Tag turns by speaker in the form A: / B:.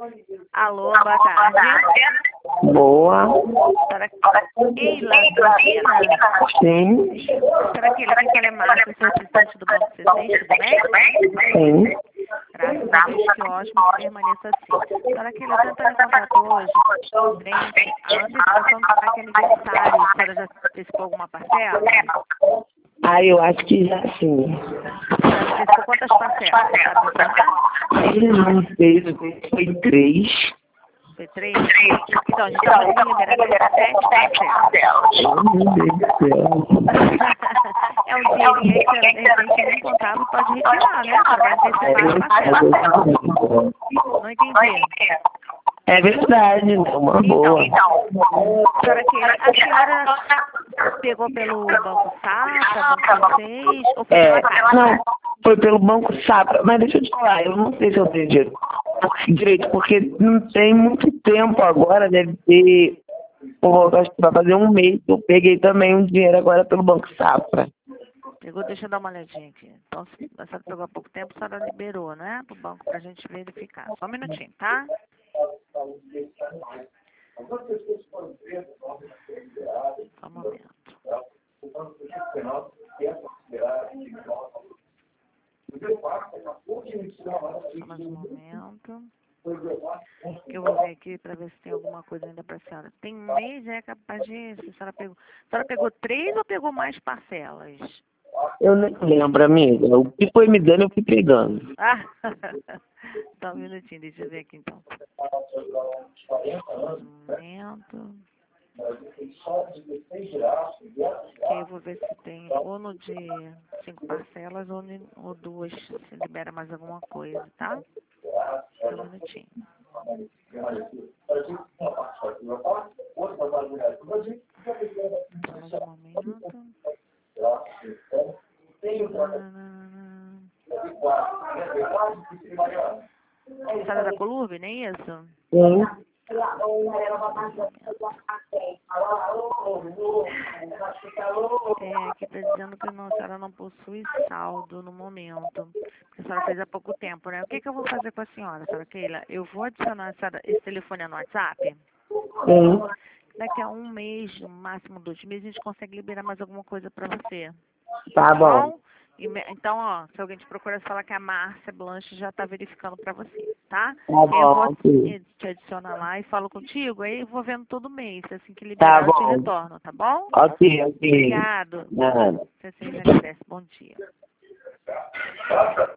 A: Alô, boa tarde.
B: Boa.
A: Será que Eila Cristina?
B: Sim.
A: Será que ele aqui é Márcia, seu assistente do Banco C6, tudo bem?
B: Sim.
A: Graças a Deus, que ótimo, que permaneça assim. Será que ele tenta em contato hoje, frente à antecipação do saque aniversário? A senhora já antecipou alguma parcela?
B: Eu acho que já sim.
A: Já antecipou quantas parcelas? Você sabe informar?
B: Ele não fez, foi 3.
A: Foi 3? Então, a gente está conseguindo liberar 7 parcelas.
B: Oh, meu Deus do céu.
A: É um dinheirinho aí que a senhora, de repente, nem contava e pode retirar, né? Para antecipar as parcelas. Não entendi.
B: É verdade, é uma boa.
A: Senhora Keila, a senhora pegou pelo Banco Safra, Banco 6, ou foi pela Caixa?
B: Não, foi pelo Banco Safra. Mas deixa eu te falar, eu não sei se eu tenho direito, porque não tem muito tempo agora, deve ter, acho que vai fazer um mês que eu peguei também um dinheiro agora pelo Banco Safra.
A: Pegou, deixa eu dar uma olhadinha aqui. Então, se a senhora pegou há pouco tempo, a senhora liberou, né? Pro banco pra gente verificar. Só um minutinho, tá? Só um momento. Só mais um momento. Que eu vou ver aqui pra ver se tem alguma coisa ainda pra senhora. Tem mês, é capaz de... Se a senhora pegou 3 ou pegou mais parcelas?
B: Eu nem lembro, amiga. O que foi me dando, eu fui pegando.
A: Ah, só um minutinho, deixa eu ver aqui então. Um momento. Que eu vou ver se tem ou no de 5 parcelas ou 2, se libera mais alguma coisa, tá? Só um minutinho. Só mais um momento. A senhora da Colurbe, não é isso?
B: Sim.
A: Aqui está dizendo que não, a senhora não possui saldo no momento. Porque a senhora fez há pouco tempo, né? O que eu vou fazer com a senhora, senhora Keila? Eu vou adicionar esse telefone no WhatsApp.
B: Sim.
A: Daqui a um mês, no máximo 2 meses, a gente consegue liberar mais alguma coisa para você.
B: Tá bom.
A: Então, ó, se alguém te procurar, você fala que a Márcia Blanche já está verificando para você, tá?
B: Tá bom.
A: Eu vou
B: Ok.
A: te adicionar lá e falo contigo, aí eu vou vendo todo mês. Assim que
B: Tá
A: liberar, eu te
B: bom.
A: retorno, tá bom?
B: Ok.
A: Obrigado.
B: Nada.
A: Você agradece. Bom dia.